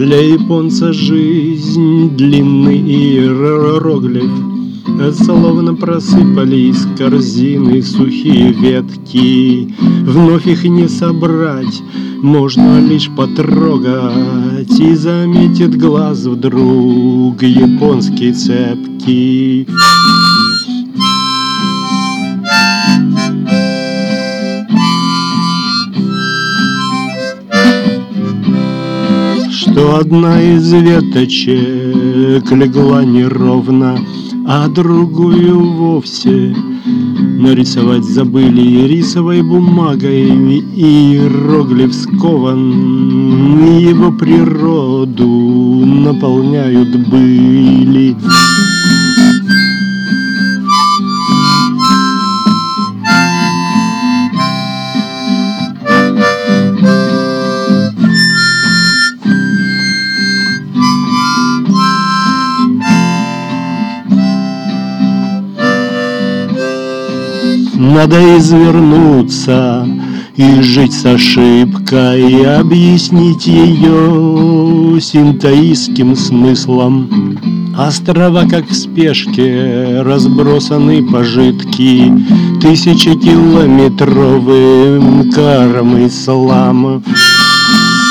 Для японца жизнь длинный иероглиф, словно просыпались корзины сухие ветки. Вновь их не собрать, можно лишь потрогать, и заметит глаз вдруг японский цепкий. Что одна из веточек легла неровно, а другую вовсе нарисовать забыли рисовой бумагой. Иероглиф скован, его природу наполняют были. Надо извернуться и жить с ошибкой, объяснить ее синтоистским смыслом. Острова, как в спешке, разбросаны пожитки тысячекилометровым коромыслом.